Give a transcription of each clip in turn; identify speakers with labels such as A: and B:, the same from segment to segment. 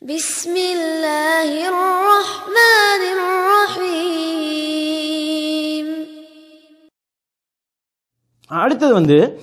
A: بسم الله الرحمن الرحيم.
B: அடுத்தது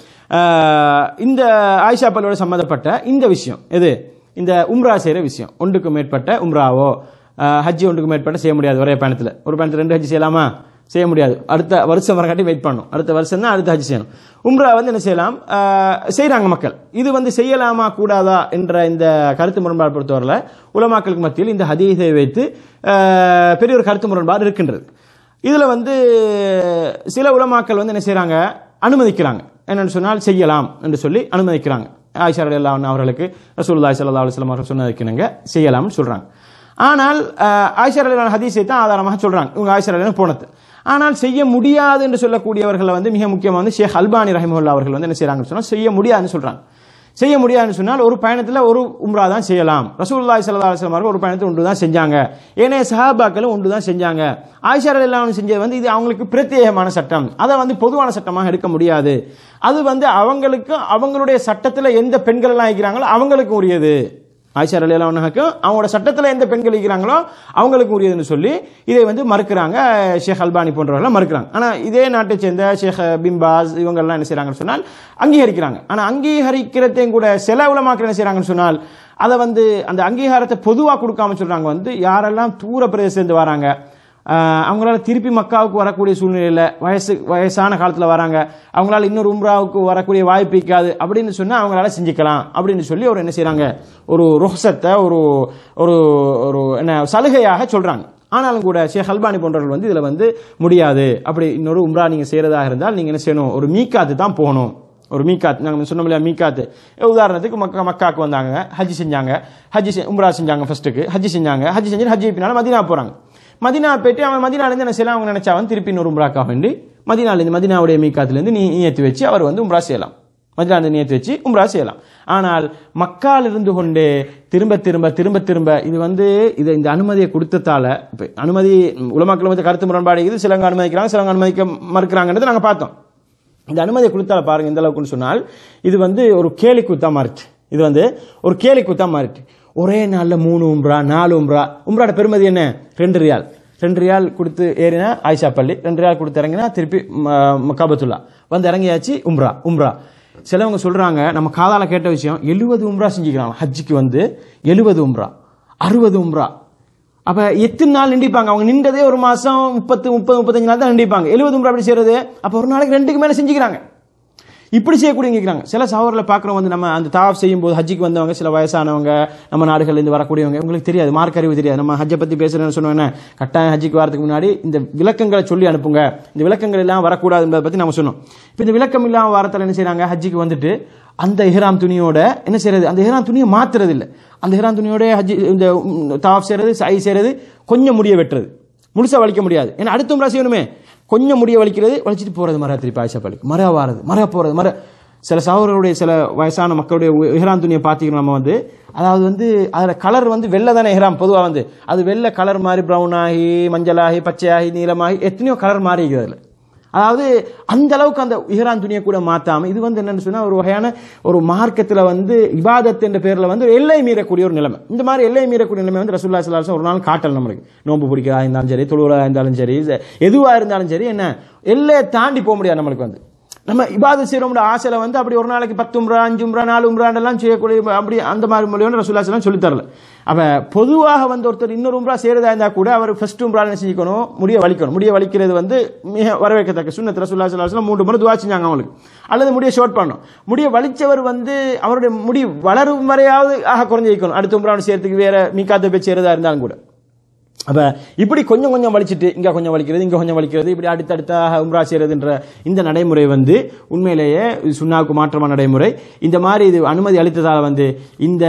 B: இந்த ஆயிஷா பள்ளியோட சம்பந்தப்பட்ட இந்த விஷயம் எது, இந்த உம்ரா செய்கிற விஷயம். ஒன்றுக்கு மேற்பட்ட உம்ராவோ ஹஜ்ஜி ஒன்றுக்கு மேற்பட்ட செய்ய முடியாது. ஒரே பயணத்தில் ஒரு பயணத்தில் 2 ஹஜ்ஜி செய்யலாமா? செய்ய முடியாது. அடுத்த வருஷம் வரக்காட்டி வெயிட் பண்ணணும். அடுத்த வருஷம் தான் அடுத்த ஹஜ் செய்யணும். உம்ரா என்ன செய்யலாம், செய்கிறாங்க மக்கள். இது செய்யலாமா கூடாதா என்ற இந்த கருத்து முரண்பாடு பொறுத்தவரையில் உலமாக்களுக்கு மத்தியில் இந்த ஹதீஸை வைத்து பெரிய ஒரு கருத்து முரண்பாடு இருக்கின்றது. இதில் சில உலமாக்கள் என்ன செய்கிறாங்க, அனுமதிக்கிறாங்க. என்னென்னு சொன்னால் செய்யலாம் என்று சொல்லி அனுமதிக்கிறாங்க. ஆயிஷா ரலியல்லாஹு அன்ஹா அவர்களுக்கு ரசூலுல்லாஹி ஸல்லல்லாஹு அலைஹி வஸல்லம் அவர்கள் சொன்னதுக்கு செய்யலாம்னு சொல்கிறாங்க. ஆனால் ஆயிஷா ரலியல்லாஹு ஹதீஸை தான் ஆதாரமாக சொல்கிறாங்க, இவங்க ஆயிஷா ரலியல்லாஹு போனது. ஆனால் செய்ய முடியாது என்று சொல்லக்கூடியவர்கள் மிக முக்கியமாக ஷேக் அல்பானி ரஹிமஹுல்லாஹ் அவர்கள் என்ன செய்கிறாங்கன்னு சொன்னால் செய்ய முடியாதுன்னு சொல்கிறாங்க. செய்ய முடியாதுன்னு சொன்னால் ஒரு பயணத்தில் ஒரு உம்ரா தான் செய்யலாம். ரசூலுல்லாஹி ஸல்லல்லாஹு அலைஹி வஸல்லம் அவர்கள் ஒரு பயணத்தில் ஒன்று தான் செஞ்சாங்க, ஏனைய சஹாபாக்களும் ஒன்று தான் செஞ்சாங்க. ஆயிஷா ரலியல்லாஹு அன்ஹா செஞ்சது இது அவங்களுக்கு பிரத்யேகமான சட்டம், அதை பொதுவான சட்டமாக எடுக்க முடியாது. அது அவங்களுக்கு அவங்களுடைய சட்டத்தில் எந்த பெண்கள் எல்லாம் இருக்கிறாங்களோ அவங்களுக்கு உரியது. ஆயிஷா ரலியல்லாஹு அன்ஹாக்கும் அவங்களோட சட்டத்தில் எந்த பெண்கள் இருக்கிறாங்களோ அவங்களுக்கு உரியதுன்னு சொல்லி இதை மறுக்கிறாங்க. ஷேக் அல்பானி போன்றவர்கள் மறுக்கிறாங்க. ஆனால் இதே நாட்டை சேர்ந்த ஷேக் பின் பாஸ் இவங்கெல்லாம் என்ன செய்கிறாங்கன்னு சொன்னால் அங்கீகரிக்கிறாங்க. ஆனால் அங்கீகரிக்கிறதையும் கூட சில உலமாக்கள் என்ன செய்கிறாங்கன்னு சொன்னால் அதை அந்த அங்கீகாரத்தை பொதுவாக கொடுக்காம சொல்கிறாங்க. யாரெல்லாம் தூர பிரதேசத்துலேருந்து வராங்க, அவங்களால திருப்பி மக்காவுக்கு வரக்கூடிய சூழ்நிலையில் வயசான காலத்தில் வராங்க, அவங்களால இன்னொரு உம்ராவுக்கு வரக்கூடிய வாய்ப்பு இருக்காது அப்படின்னு சொன்னால் அவங்களால செஞ்சுக்கலாம் அப்படின்னு சொல்லி ஒரு என்ன செய்கிறாங்க, ஒரு ருஹ்சத்தை ஒரு ஒரு ஒரு என்ன சலுகையாக சொல்கிறாங்க. ஆனாலும் கூட ஷேக் அல்பானி போன்றவர்கள் இதில் முடியாது. அப்படி இன்னொரு உம்ரா நீங்கள் செய்கிறதாக இருந்தால் நீங்கள் என்ன செய்யணும், ஒரு மீகாத்து தான் போகணும். ஒரு மீகாத், நாங்கள் சொன்னோம் இல்லையா, மீகாத்து. உதாரணத்துக்கு மக்காவுக்கு வந்தாங்க, ஹஜ்ஜி செஞ்சாங்க, உம்ரா செஞ்சாங்க, ஃபர்ஸ்ட்டுக்கு ஹஜ்ஜி செஞ்சாங்க, ஹஜ்ஜி செஞ்சு ஹஜ்ஜி பின்னால் மதீனா போகிறாங்க. மதீனா போயிட்டு அவன் மதீனாலேருந்து என்ன செய்யலாம், அவங்க நினைச்சா திருப்பி இன்னொரு உம்ராக்காக வேண்டி மதீனாவுடைய மீகாத்துலேருந்து நியத்து வச்சு அவர் உம்ரா செய்யலாம். மதீனாலேருந்து நியத்து வச்சு உம்ரா செய்யலாம். ஆனால் மக்கால் இருந்து கொண்டே திரும்ப திரும்ப திரும்ப திரும்ப இது இந்த அனுமதியை கொடுத்ததால அனுமதி உலமாக்கள் கருத்து முரண்பாடு இருக்குது. சிலவங்க அனுமதிக்கிறாங்க, சிலவங்க அனுமதிக்க மறுக்கிறாங்கன்றது நாங்கள் பார்த்தோம். இந்த அனுமதியை கொடுத்தால பாருங்க எந்த அளவுக்குன்னு சொன்னால் இது ஒரு கேலி கூத்தா மாறிட்டு, இது ஒரு கேலி கூத்தா மாறிட்டு. ஒரே நாளில் 3 உம்ரா 4 உம்ரா. உம்ராட பெருமதி என்ன, 2 ரியால். 2 ரியால் கொடுத்து ஏறினா ஆயிஷா பள்ளி, 2 ரியால் கொடுத்து இறங்கினா திருப்பி காபத்துல்லா இறங்கியாச்சு உம்ரா. சிலவங்க சொல்றாங்க, நம்ம காதால கேட்ட விஷயம், 70 உம்ரா செஞ்சுக்கிறாங்க ஹஜ்ஜிக்கு 70 உம்ரா 60 உம்ரா. அப்ப எத்தனை நாள் நின்றுப்பாங்க? அவங்க நின்றதே ஒரு மாசம் 30-35 நாள் தான் நின்றுப்பாங்க. 70 உம்ரா அப்படி செய்யறது, அப்ப ஒரு நாளைக்கு 2க்கு மேல செஞ்சுக்கிறாங்க. இப்படி செய்யக்கூடிய சில சகோதரர்களை பார்க்குறோம். நம்ம அந்த தாவ் செய்யும் போது ஹஜ்ஜிக்கு வந்தவங்க, சில வயசானவங்க, நம்ம நாடுகள்லேருந்து வரக்கூடியவங்க, உங்களுக்கு தெரியாது, மார்க் அறிவு தெரியாது. நம்ம ஹஜ்ஜை பற்றி பேசுறேன்னு சொன்னோன்னே கட்டாயம் ஹஜ்ஜிக்கு வரதுக்கு முன்னாடி இந்த விளக்கங்களை சொல்லி அனுப்புங்க, இந்த விளக்கங்கள் எல்லாம் வரக்கூடாது என்பதை பற்றி நம்ம சொன்னோம். இப்போ இந்த விளக்கம் இல்லாமல் வாரத்தில் என்ன செய்யறாங்க, ஹஜ்ஜிக்கு அந்த இஹ்ராம் துணியோட என்ன செய்யறது, அந்த இஹ்ராம் துணியை மாத்துறது இல்லை, அந்த இஹ்ராம் துணியோட ஹஜ்ஜி இந்த தாவ் செய்யறது, சை செய்யறது, கொஞ்சம் முடிய வெட்டுறது, முழுசா வலிக்க முடியாது. ஏன்னா அடுத்த உம்ரா செய்யணுமே, கொஞ்சம் முடிய வலிக்கிறது, வலிச்சிட்டு போறது, மர திருப்பி ஆயிஷா பள்ளிக்கு மர வாரது, மர போறது. சில சகோதரருடைய சில வயசான மக்களுடைய இஹ்ராம் துணியை பார்த்தீங்கன்னா நம்ம அதாவது அதில் கலர் வெள்ளை தானே இஹ்ராம் பொதுவாக அது வெள்ளை கலர் மாதிரி ப்ரௌன் ஆகி மஞ்சளாகி பச்சையாகி நீளமாகி எத்தனையோ கலர் மாறி இருக்குது அதில். அதாவது அந்த அளவுக்கு அந்த இஹ்ராம் துணியை கூட மாத்தாம இது என்னன்னு சொன்னா ஒரு வகையான ஒரு மார்க்கத்தில் இபாதத் என்ற பேர்ல எல்லை மீறக்கூடிய ஒரு நிலைமை. இந்த மாதிரி எல்லை மீறக்கூடிய நிலைமை ரசூலுல்லாஹி ஸல்லல்லாஹு அலைஹி வஸல்லம் ஒரு நாள் காட்டல். நம்மளுக்கு நோன்பு பிடிக்கிறதா இருந்தாலும் சரி, தொழுவா இருந்தாலும் சரி, எதுவா இருந்தாலும் சரி, என்ன எல்லையை தாண்டி போக முடியாது. நம்மளுக்கு நம்ம இபாதத் செய்யறோம்ல ஆசையில அப்படி ஒரு நாளைக்கு 10 உம்ரா 5 உம்ரா 4 உம்ராண்டெல்லாம் செய்யக்கூடிய அப்படி அந்த மாதிரி மொழியோட ரசூலுல்லாஹி ஸல்லல்லாஹு அலைஹி வஸல்லம் சொல்லி தரல. அப்ப பொதுவாக ஒருத்தர் இன்னொரு உம்ரா செய்யறதா இருந்தா கூட அவர் ஃபர்ஸ்ட் உம்ரா என்ன செஞ்சுக்கணும், முடிய வலிக்கணும். முடிய வலிக்கிறது மிக வரவேற்கத்தக்க சுன்னத். ரசூலுல்லாஹி ஸல்லல்லாஹு அலைஹி வஸல்லம் 3 முறை துஆ செஞ்சாங்க அவங்களுக்கு. அல்லது முடிய ஷார்ட் பண்ணணும். முடிய வலிச்சவர் அவருடைய முடி வளரும் வரையாவது குறைஞ்சு வைக்கணும். அடுத்த உம்ரா செய்யறதுக்கு வேற மீகாத்தை போய் செய்யறதா இருந்தாலும் கூட. அப்ப இப்படி கொஞ்சம் கொஞ்சம் வலிச்சுட்டு இங்க கொஞ்சம் வலிக்கிறது, இங்க கொஞ்சம் வலிக்கிறது, இப்படி அடுத்தடுத்தாக உம்ரா செய்யறதுன்ற இந்த நடைமுறை உண்மையிலேயே சுன்னாவுக்கு மாற்றமான நடைமுறை. இந்த மாதிரி இது அனுமதி அளித்ததால் இந்த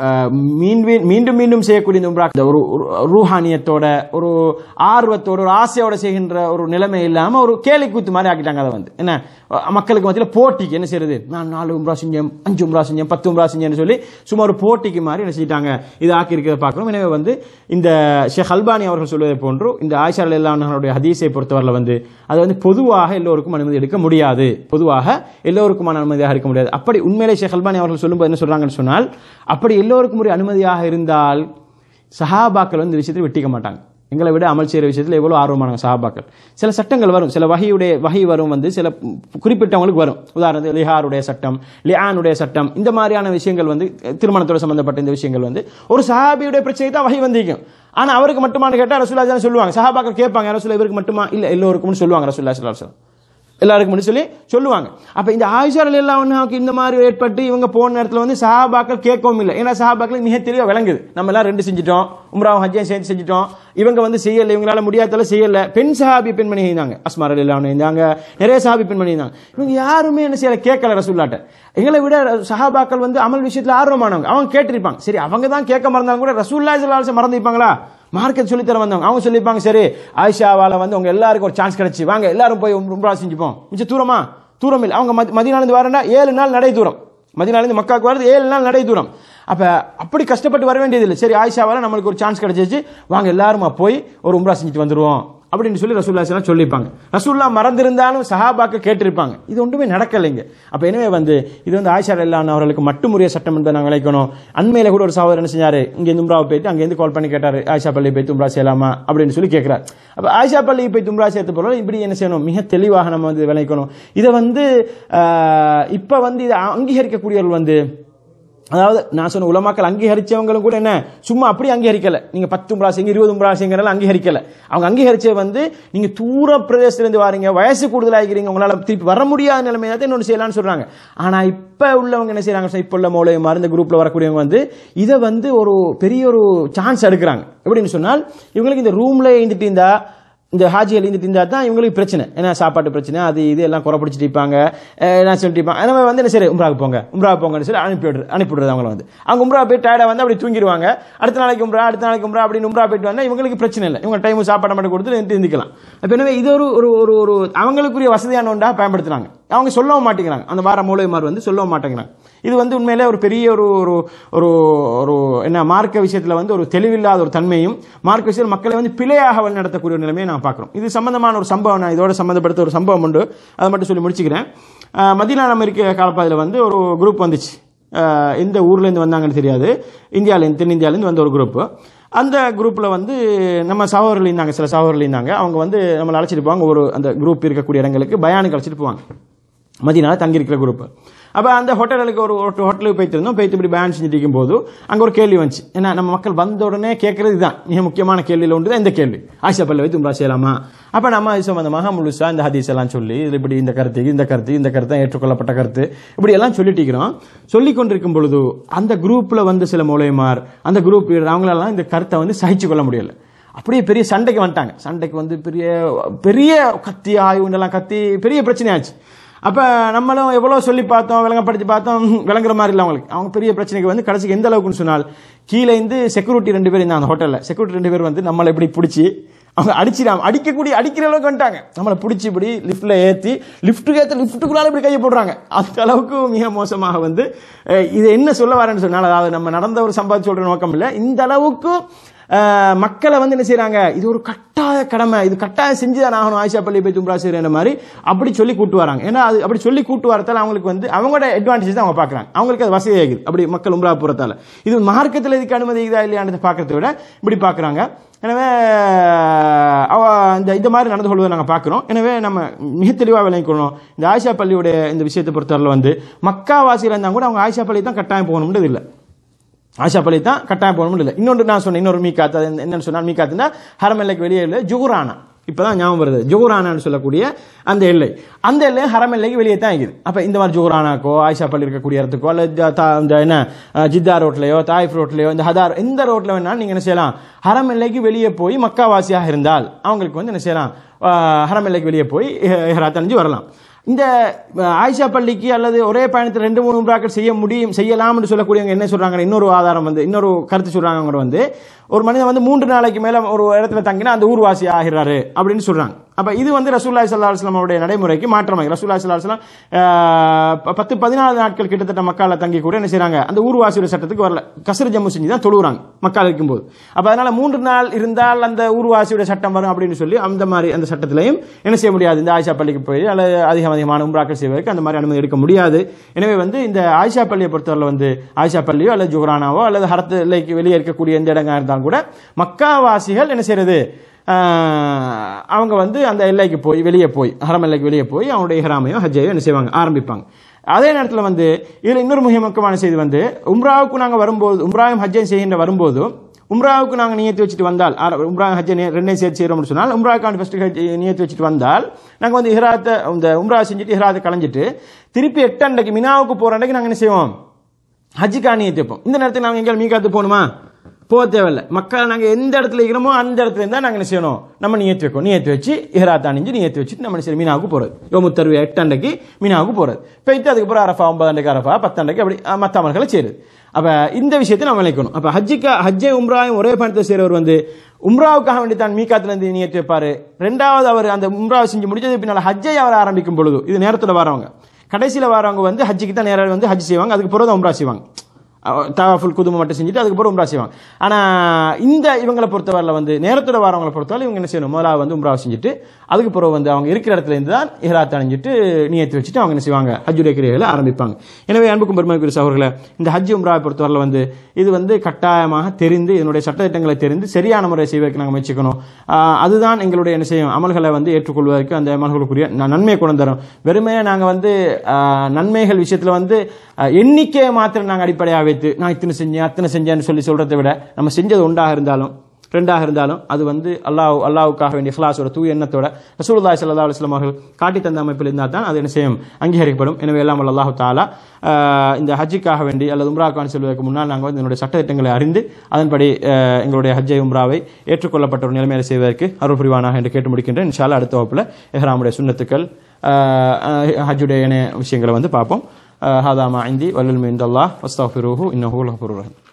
B: மீண்டும் மீண்டும் செய்யக்கூடிய இந்த உம்ரா ஒரு ரூஹானியத்தோட, ஒரு ஆர்வத்தோட, ஒரு ஆசையோட செய்கின்ற ஒரு நிலைமை இல்லாம ஒரு கேலி கூத்து மாதிரி ஆக்கிட்டாங்க. அதை என்ன மக்களுக்கு மத்தியில் போட்டிக்கு என்ன செய்யறது, நான் 4 உம்ரா செஞ்சேன், 5 உம்ரா செஞ்சேன், 10 உம்ரா செஞ்சேன்னு சொல்லி சும்மா ஒரு போட்டிக்கு மாதிரி என்ன செஞ்சிட்டாங்க, இது ஆக்கி இருக்கிறத பார்க்கணும். எனவே இந்த ஷேக் அல்பானி அல்பானி அவர்கள் சொல்வதை போன்று இந்த ஆயிஷா ரலியல்லாஹு அன்ஹாவுடைய ஹதீஸை பொறுத்தவரை வந்து அது வந்து பொதுவாக எல்லோருக்கும் அனுமதி எடுக்க முடியாது, பொதுவாக எல்லோருக்குமான அனுமதியாக இருக்க முடியாது. அப்படி உண்மையிலே ஷேக் அல்பானி அவர்கள் சொல்லும்போது என்ன சொல்றாங்கன்னு சொன்னால், அப்படி எல்லோருக்கும் ஒரு அனுமதியாக இருந்தால் சஹாபாக்கள் வந்து விஷயத்தை விட்டிக்க மாட்டாங்க. எங்களை விட அமல் செய்கிற விஷயத்தில் எவ்வளோ ஆர்வமானாங்க சஹாபாக்கள். சில சட்டங்கள் வரும், சில வஹி வரும், வந்து சில குறிப்பிட்டவங்களுக்கு வரும். உதாரணத்துக்கு லிஹாருடைய சட்டம், லிஆனுடைய சட்டம், இந்த மாதிரியான விஷயங்கள் வந்து திருமணத்தோடு சம்பந்தப்பட்ட இந்த விஷயங்கள் வந்து ஒரு சஹாபியுடைய பிரச்சனை தான் வஹி வந்திருக்கும். ஆனால் அவருக்கு மட்டுமானு கேட்டால் ரசூலுல்லாஹி ஸல்லல்லாஹு அலைஹி வஸல்லம் சொல்லுவாங்க. சஹாபாக்கள் கேட்பாங்க, ரசூலுல்லாஹ் இவருக்கு மட்டுமா? இல்லை, எல்லோருக்கும்னு சொல்லுவாங்க ரசூலுல்லாஹி ஸல்லல்லாஹு அலைஹி வஸல்லம், எல்லாருக்கும் சொல்லி சொல்லுவாங்க. அப்ப இந்த ஆயிஷா ரலியல்லாஹு அன்ஹாவுக்கு இந்த மாதிரி ஏற்பட்டு இவங்க போன நேரத்தில் வந்து சஹாபாக்கள் கேட்கவும் இல்லை. ஏன்னா சஹாபாக்கள் மிக தெளிவாக விளங்குது, நம்ம எல்லாம் 2 செஞ்சிட்டோம், உம்ராவும் ஹஜ்ஜையும் சேர்த்து செஞ்சிட்டோம், இவங்க வந்து செய்யலை, இவங்களால முடியாதால செய்யலை. பெண் சஹாபி பெண்மணி இருந்தாங்க, அஸ்மா ரலியல்லாஹு அன்ஹா இருந்தாங்க, நிறைய சஹாபி பெண்மணி இருந்தாங்க. இவங்க யாருமே என்ன செய்யலை, கேட்கல ரசூலுல்லாஹ்ட்ட. எங்களை விட சஹாபாக்கள் வந்து அமல் விஷயத்தில் ஆர்வமானவங்க, அவங்க கேட்டிருப்பாங்க. சரி, அவங்க தான் கேட்க மறந்தாங்க கூட ரசூலுல்லாஹி ஸல்லல்லாஹு அலைஹி வஸல்லம் மறந்துப்பாங்களா? மார்க்கெட் சொல்லி தர வந்தவங்க அவங்க சொல்லிப்பாங்க, சரி ஆயிஷாவால வந்து உங்க எல்லாருக்கும் ஒரு சான்ஸ் கிடைச்சி, வாங்க எல்லாரும் போய் உம்ரா செஞ்சுப்போம். மிச்சம் தூரம் இல்லை, அவங்க மதீனாலேருந்து வரேன்னா 7 நாள் நடை தூரம், மதீனாலேருந்து மக்காவுக்கு வரது 7 நாள் நடை தூரம். அப்படி கஷ்டப்பட்டு வர வேண்டியது இல்லை. சரி, ஆயிஷாவால நம்மளுக்கு ஒரு சான்ஸ் கிடைச்சிச்சு, வாங்க எல்லாருமா போய் ஒரு உம்ரா செஞ்சுட்டு வந்துருவோம் அப்படின்னு சொல்லி ரசூலுல்லாஹி ஸல்லல்லாஹு அலைஹி வஸல்லம் சொல்லிப்பாங்க. ரசூலுல்லாஹ் மறந்திருந்தாலும் சஹாபாக்கள் கேட்டிருப்பாங்க. இது ஒன்றுமே நடக்கலைங்க. அப்ப எனவே வந்து இது வந்து ஆயிஷா ரலியல்லாஹு அன்ஹா அவர்களுக்கு மட்டுமுரிய சட்டம் என்பதை நாங்கள் நினைக்கணும். அண்மையில கூட ஒரு சகோதரர் என்ன செஞ்சாரு, இங்க உம்ராவை போயிட்டு அங்கேருந்து கால் பண்ணி கேட்டாரு, ஆயிஷா பள்ளி போய் உம்ரா செய்யலாமா அப்படின்னு சொல்லி கேட்கிறார். அப்ப ஆயிஷா பள்ளி போய் உம்ரா சேர்த்து போறோம், இப்படி என்ன செய்யணும், மிக தெளிவாக நம்ம வந்து விளைக்கணும். இதை வந்து இப்ப வந்து இதை அங்கீகரிக்கக்கூடியவர்கள் வந்து, அதாவது நான் சொன்ன உலமாக்கள் அங்கீகரிச்சவங்களும் கூட என்ன சும்மா அப்படி அங்கீகரிக்கல, நீங்க 10 உம்ரா செய்யுங்க 20 உம்ரா செய்யுங்கனால அங்கீகரிக்கல. அவங்க அங்கீகரிச்ச வந்து நீங்க தூர பிரதேசத்திலிருந்து வாரீங்க, வயசு கூடுதலாகிறீங்க, உங்களால திருப்பி வர முடியாத நிலைமை தான் இன்னொன்று செய்யலாம்னு சொல்றாங்க. ஆனா இப்ப உள்ளவங்க என்ன செய்யறாங்க, இப்ப உள்ள மௌலவிமார் இந்த குரூப்ல வரக்கூடியவங்க வந்து இதை வந்து ஒரு பெரிய ஒரு சான்ஸ் எடுக்கிறாங்க. எப்படின்னு சொன்னால், இவங்களுக்கு இந்த ரூம்ல இருந்துட்டு இருந்தா, இந்த ஹாஜிகள் இருந்துட்டு இருந்தா தான் இவங்களுக்கு பிரச்சனை, ஏன்னா சாப்பாட்டு பிரச்சனை, அது இது எல்லாம் குறை பிடிச்சிட்டு இருப்பாங்க, என்ன சொல்லிட்டு இருப்பாங்க. நம்ம வந்து என்ன சரி உம்ராவுக்கு போங்கன்னு சொல்லி அனுப்பிவிடுறது. அவங்க வந்து அவங்க உம்ரா போய் டயர்டா வந்து அப்படி தூங்கிடுவாங்க. அடுத்த நாளைக்கு உம்ரா அப்படின்னு உம்ரா போயிட்டு வந்தா இவங்களுக்கு பிரச்சனை இல்லை, இவங்க டைம் சாப்பாடு மட்டும் கொடுத்து இருந்துக்கலாம். அப்ப எனவே இது ஒரு அவங்களுக்குரிய வசதியான ஒன்றா பயன்படுத்துறாங்க. அவங்க சொல்லவும் மாட்டேங்கிறாங்க, அந்த வார மூலமார் வந்து சொல்லவும் மாட்டேங்கிறாங்க. இது வந்து உண்மையிலே ஒரு பெரிய ஒரு என்ன மார்க்க விஷயத்துல வந்து ஒரு தெளிவில்லாத ஒரு தன்மையும், மார்க்க விஷயத்தில் மக்களை வந்து பிழையாக வழிநடத்தக்கூடிய ஒரு நிலைமையை நான் பார்க்கிறோம். இது சம்பந்தமான ஒரு சம்பவம், நான் இதோட சம்பந்தப்படுத்த ஒரு சம்பவம் உண்டு, அதை மட்டும் சொல்லி முடிச்சுக்கிறேன். மதீனா அமெரிக்க காலப்பகுதியில் வந்து ஒரு குரூப் வந்துச்சு, எந்த ஊர்லேருந்து வந்தாங்கன்னு தெரியாது, தென்னிந்தியாவிலேருந்து வந்த ஒரு குரூப். அந்த குரூப்பில் வந்து நம்ம சகோதரர்கள் இருந்தாங்க, சில சகோதரர்கள் இருந்தாங்க. அவங்க வந்து நம்மளை அழைச்சிட்டு போவாங்க, அந்த குரூப் இருக்கக்கூடிய இடங்களுக்கு பயானுக்கு அழைச்சிட்டு போவாங்க, மதீனால தங்கியிருக்கிற குரூப். அப்போ அந்த ஹோட்டலுக்கு ஒரு ஹோட்டலுக்கு போயிட்டு இப்படி பேன் செஞ்சுட்டு இருக்கும் போது அங்கே ஒரு கேள்வி வந்துச்சு. ஏன்னா நம்ம மக்கள் வந்த உடனே கேட்கறது இதுதான், மிக முக்கியமான கேள்வியில் ஒன்று தான் இந்த கேள்வி, ஆயிஷா பள்ளி வைத்து உம்ரா செய்யலாமா? அப்போ நம்ம இது சம்பந்தமாக முழுசா இந்த ஹதீஸ் எல்லாம் சொல்லி இது இப்படி இந்த கருத்து தான் ஏற்றுக்கொள்ளப்பட்ட கருத்து, இப்படி எல்லாம் சொல்லிட்டு இருக்கிறோம். சொல்லி கொண்டிருக்கும் பொழுது அந்த குரூப்ல வந்து சில மூலைமார், அந்த குரூப் அவங்களெல்லாம் இந்த கருத்தை வந்து சகிச்சு கொள்ள முடியல. அப்படியே பெரிய சண்டைக்கு வந்துட்டாங்க. சண்டைக்கு வந்து பெரிய கத்தி ஆய்வுலாம் கத்தி பெரிய பிரச்சனை ஆச்சு. அப்போ நம்மளும் எவ்வளோ சொல்லி பார்த்தோம், விளங்கப்படுத்தி பார்த்தோம், விளங்குற மாதிரி இல்லை அவங்களுக்கு. அவங்க பெரிய பிரச்சனைக்கு வந்து கடைசிக்கு எந்த அளவுக்குன்னு சொன்னால், கீழே இருந்து செக்யூரிட்டி 2 பேர் இருந்தாங்க அந்த ஹோட்டலில். செக்யூரிட்டி 2 பேர் வந்து நம்மளை இப்படி பிடிச்சி அவங்க அடிக்கிற அளவுக்கு வந்துட்டாங்க. நம்மளை பிடிச்சி இப்படி லிஃப்ட்ல ஏற்றி லிஃப்ட்டுக்குள்ளால இப்படி கையை போடுறாங்க. அந்த அளவுக்கு மிக மோசமாக வந்து இது என்ன சொல்ல வரேன்னு சொன்னால், அதாவது நம்ம நடந்த ஒரு சம்பவம் சொல்ற நோக்கம் இல்லை, இந்த அளவுக்கு மக்களை வந்து என்ன செய்யறாங்க, இது ஒரு கட்டாய கடமை, இது கட்டாயம் செஞ்சுதான் ஆகணும், ஆயிஷா பள்ளி போய் உம்ரா செய்யற மாதிரி அப்படி சொல்லி கூட்டு வராங்க. ஏன்னா அது அப்படி சொல்லி கூட்டு வரத்தால அவங்களுக்கு வந்து அவங்களோட அட்வான்டேஜ் தான் அவங்க பார்க்குறாங்க, அவங்களுக்கு அது வசதி ஆகுது. அப்படி மக்கள் உம்ரா போறதால இது மார்க்கத்தில் இதுக்கு அனுமதி இதா இல்லையானதை பார்க்கறத விட இப்படி பார்க்குறாங்க. எனவே இந்த மாதிரி நடந்து கொள்வதை நாங்கள் பார்க்குறோம். எனவே நம்ம மிக தெளிவாக விளங்கிக்கணும், இந்த ஆயிஷா பள்ளியுடைய இந்த விஷயத்தை பொறுத்தவரை வந்து மக்காவாசியில் இருந்தால் கூட அவங்க ஆயிஷா பள்ளி தான் கட்டாயம் போகணும்ன்றது இல்லை, ஆயிஷா பள்ளி தான் கட்டாயம் போகணும் இல்லை. இன்னொன்று நான் சொன்னேன், இன்னொரு மீகாத்து என்னன்னு சொன்னால், மீகாத்துனா ஹரம் எல்லைக்கு வெளியே இல்லை, ஜுகுரானா, இப்பதான் ஞாபகம் வருது, ஜுகுரானான்னு சொல்லக்கூடிய அந்த எல்லை, அந்த எல்லை ஹரம் எல்லைக்கு வெளியே தான் இருக்குது. அப்போ இந்த மாதிரி ஜுகுரானாக்கோ ஆயிஷா பள்ளி இருக்கக்கூடிய இடத்துக்கோ அல்லது என்ன ஜித்தா ரோட்லையோ தாயிஃப் ரோட்லையோ இந்த ஹதார் எந்த ரோட்ல வேணாலும் நீங்கள் என்ன செய்யலாம், ஹரம் எல்லைக்கு வெளியே போய் மக்காவாசியாக இருந்தால் அவங்களுக்கு வந்து என்ன செய்யலாம், ஹரம் எல்லைக்கு வெளியே போய் இஹ்ராத் அணிஞ்சு வரலாம். இந்த ஆயிஷா பள்ளிக்கு அல்லது ஒரே பயணத்தில் 2-3 உம்ராக்கள் செய்யலாம்னு சொல்லக்கூடியவங்க என்ன சொல்றாங்க, இன்னொரு ஆதாரம் வந்து இன்னொரு கருத்து சொல்றாங்க, அவங்க வந்து ஒரு மனிதன் வந்து 3 நாளைக்கு மேல ஒரு இடத்துல தங்கினா அந்த ஊர்வாசி ஆகிறாரு அப்படின்னு சொல்றாங்க. அப்ப இது வந்து ரசூலுல்லாஹி ஸல்லல்லாஹு அலைஹி வஸல்லம் உடைய நடைமுறைக்கு மாற்றமாக ரசூலுல்லாஹி ஸல்லல்லாஹு அலைஹி வஸல்லம் 10-14 நாட்கள் கிட்டத்தட்ட மக்கால தங்கி கூட என்ன செய்றாங்க, அந்த ஊர்வாசியோட சட்டத்துக்கு வரல, கஸ்ர் ஜம்மு செஞ்சு தான் தொழுகிறாங்க மக்கால இருக்கும்போது. அப்ப அதனால 3 நாள் இருந்தால் அந்த ஊர்வாசியோட சட்டம் வரும் அப்படின்னு சொல்லி அந்த மாதிரி அந்த சட்டத்திலையும் என்ன செய்ய முடியாது, இந்த ஆயிஷா பள்ளிக்கு போய் அல்லது அதிகமான உம்ராக்கள் செய்வதற்கு அந்த மாதிரி அனுமதி எடுக்க முடியாது. எனவே வந்து இந்த ஆயிஷா பள்ளியை பொறுத்தவரை வந்து ஆயிஷா பள்ளியோ அல்லது ஜுஹ்ரானாவோ அல்லது ஹரத் லைக்கு வெளியே இருக்கக்கூடிய எந்த இடங்கா இருந்தாலும் கூட மக்காவாசிகள் என்ன செய்யறது, அவங்க வந்து அந்த எல்லைக்கு போய் வெளியே போய் ஹரம் எல்லைக்கு வெளியே போய் அவனுடைய இஹ்ராமையோ ஹஜ்ஜையோ என்ன செய்வாங்க, ஆரம்பிப்பாங்க. அதே நேரத்தில் வந்து இதில் இன்னொரு முக்கியமான செய்தி வந்து உம்ராவுக்கு நாங்கள் வரும்போது உம்ராவும் ஹஜ்ஜையும் செய்கின்ற வரும்போது உம்ராவுக்கு நாங்கள் நியத்து வச்சுட்டு வந்தால் உம்ரா ஹஜ்ஜை ரெண்டையும் சேர்த்து செய்கிறோம்னு சொன்னால் உம்ராவுக்கான ஃபர்ஸ்ட் நியத்து வச்சுட்டு வந்தால் நாங்கள் வந்து இஹ்ராத்தை இந்த உம்ரா செஞ்சுட்டு இஹ்ராத்தை கலைஞ்சிட்டு திருப்பி 8 அன்றைக்கு மினாவுக்கு போகிற அன்றைக்கு நாங்கள் என்ன செய்வோம், ஹஜ்ஜுக்கான நியத்து வைப்போம். இந்த நேரத்தில் நாங்கள் எங்கேயாவது மீகாத்து போகணுமா, போக தேவையில்லை. மக்கள் நாங்கள் எந்த இடத்துல இருக்கிறோமோ அந்த இடத்துல இருந்தால் நாங்கள் என்ன செய்யணும், நம்ம நியத்து வைக்கணும். நியத்து வச்சு இஹ்ராத் அணிஞ்சு நியத்து வச்சுட்டு நம்ம சரி மீனாவுக்கு போகிறது, யோமுத்தர்வியா 8 அன்றைக்கு மீனாவுக்கு போகிறது. போயிட்டு அதுக்கப்புறம் அரஃபா 9 அன்றைக்கு அரஃபா 10 அன்றைக்கு அப்படி மற்ற அமல்களை சேருது. அப்போ இந்த விஷயத்தை நம்ம நினைக்கணும். அப்போ ஹஜ்ஜை உம்ராயும் ஒரே பயணத்தை செய்கிறவர் வந்து உம்ராவுக்காக வேண்டி தான் மீகாத்துல இருந்து நியத்து வைப்பாரு. ரெண்டாவது அவர் அந்த உம்ராவை செஞ்சு முடிச்சது பின்னால் ஹஜ்ஜை அவர் ஆரம்பிக்கும் பொழுது இது நேரத்தில் வரவங்க கடைசியில் வரவங்க வந்து ஹஜ்ஜுக்கு தான் நேரம் வந்து ஹஜ் செய்வாங்க, அதுக்கு பிறகு உம்ரா செய்வாங்க, தவாஃபுல் குதுமை மட்டும் செஞ்சுட்டு அதுக்கப்புறம் உம்ரா செய்வாங்க. ஆனால் இந்த இவங்களை பொறுத்தவரையில் வந்து நேரத்தோட வரவங்களை பொறுத்தவரை இவங்க என்ன செய்யணும், முதலாவது வந்து உம்ரா செஞ்சுட்டு அதுக்கு பிறகு வந்து அவங்க இருக்கிற இடத்துல இருந்து தான் இஹ்ராத் அணிஞ்சிட்டு நியத்து வச்சுட்டு அவங்க என்ன செய்வாங்க, ஹஜ்ஜுடைய கிரியைகளை ஆரம்பிப்பாங்க. எனவே அன்புக்கும் பெருமைக்குரிய சகோதரர்களே, இந்த ஹஜ் உம்ராவை பொறுத்தவரையில் வந்து இது வந்து கட்டாயமாக தெரிந்து இதனுடைய சட்டத்திட்டங்களை தெரிந்து சரியான முறை செய்வதற்கு நாங்கள் முயற்சிக்கணும். அதுதான் எங்களுடைய என்ன செய்யும் அமல்களை வந்து ஏற்றுக்கொள்வதற்கு அந்த அமல்களுக்குரிய நன்மையை கொண்டு தரும். வெறுமையாக நாங்கள் வந்து நன்மைகள் விஷயத்தில் வந்து எண்ணிக்கையை மாத்திரம் நாங்கள் அடிப்படையாக வைத்து நான் இத்தனை செஞ்சேன் அத்தனை செஞ்சேன்னு சொல்லி சொல்றதை விட நம்ம செஞ்சது 1ஆக இருந்தாலும் 2ஆக இருந்தாலும் அது வந்து அல்லாஹ்வுக்காக வேண்டிய இஹ்லாஸோட தூய எண்ணத்தோட ரசூலுல்லாஹி ஸல்லல்லாஹு அலைஹி வஸல்லம் அவர்கள் காட்டி தந்த அமைப்பில் இருந்தால் தான் அது என்ன செய்யும், அங்கீகரிக்கப்படும். எனவே எல்லாம் அல்லாஹ் தஆலா இந்த ஹஜ்ஜுக்காக வேண்டி அல்லது உம்ராவுக்கான செல்வதற்கு முன்னால் நாங்கள் வந்து என்னுடைய சட்டத்திட்டங்களை அறிந்து அதன்படி எங்களுடைய ஹஜ்ஜை உம்ராவை ஏற்றுக்கொள்ளப்பட்ட ஒரு நிலைமையில செய்வதற்கு அருள் புரிவானாக என்று கேட்டு முடிக்கின்றேன். இன்ஷா அல்லாஹ் அடுத்த வகுப்பில் இஹ்ராமுடைய சுன்னத்துக்கள் ஹஜ்ஜுடைய விஷயங்களை வந்து பார்ப்போம். هذا ما عندي والعلم عند الله واستغفروه إنه هو الغفور الرحيم.